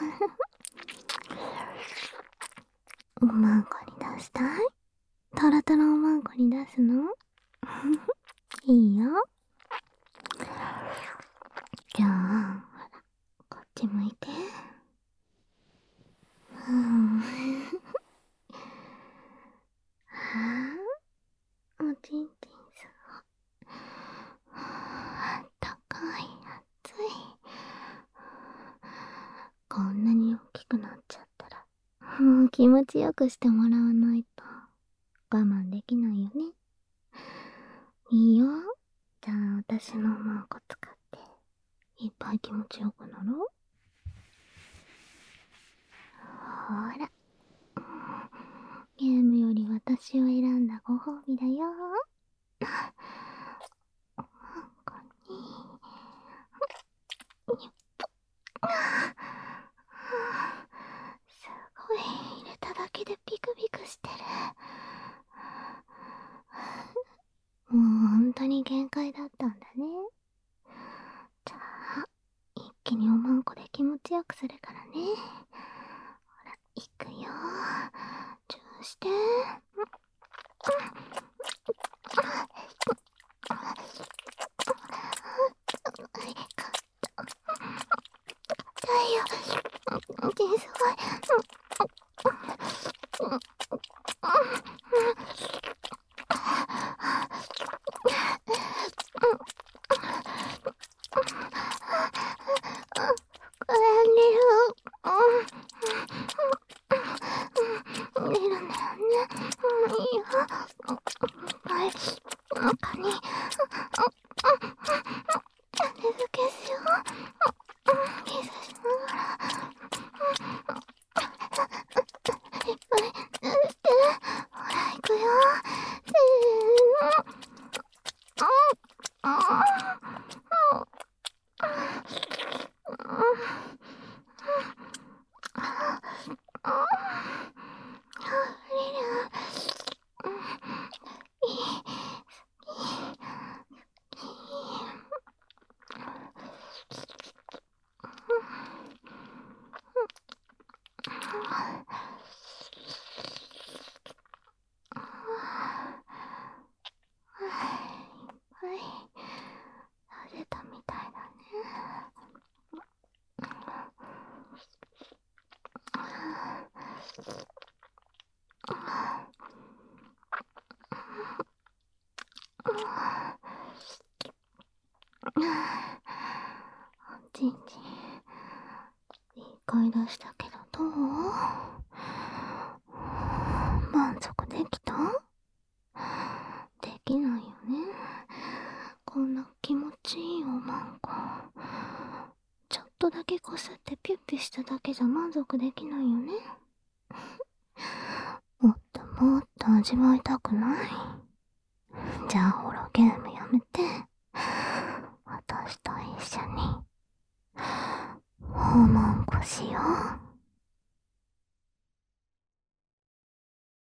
おまんこに出したい？トロトロおまんこに出すの？いいよ。じゃあ、ほら、こっち向いて。はあ、おちんちんすごい。あったかい、熱い。こんなに大きくなっちゃったら、もう気持ちよくしてもらわないと我慢できないよね。いいよ。じゃあ私のマンコ使っていっぱい気持ちよくなろう。ほら、ゲームより私を選んだご褒美だよ。マンコにすごい、入れただけでビクビクしてる。もう本当に限界だったんだね。じゃあ一気におまんこで気持ちよくするからね。ほら、いくよ。チューして。だよ。すごい。膨らんでる。出るんだよね。いいよ。はい。中に。水消すよ。キスしながら。いっぱい塗って。ほら、行くよ。せーの。はい、慣れたみたいだね。ちんちん、一回出したけどどう？満足できた？できないよね。こんな気持ちいいおまんこ、ちょっとだけこすってピュッピュしただけじゃ満足できないよね。もっともっと味わいたくない？じゃあホロゲームやめて、私と一緒におまんこしよう。